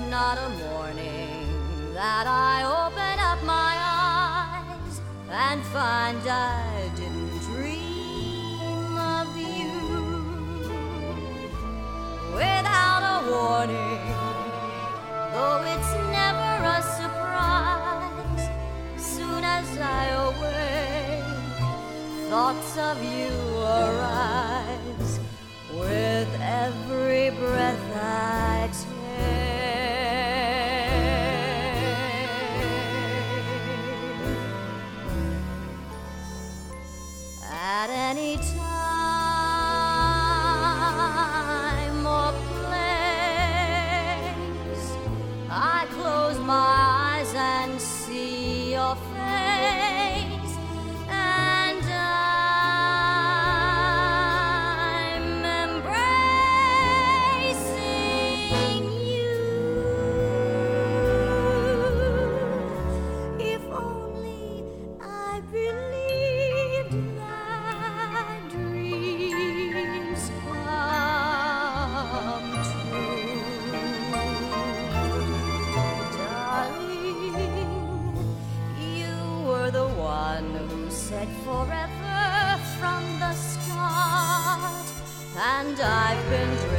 not a morning that I open up my eyes and find I didn't dream of you. Without a warning, though it's never a surprise, soon as I awake, thoughts of you arise with every breath I take. At any time or place, I close my eyes and see your face, and I'm embracing you. If only I believed that dreams come true. Darling, you were the one who said forever from the start, and I've been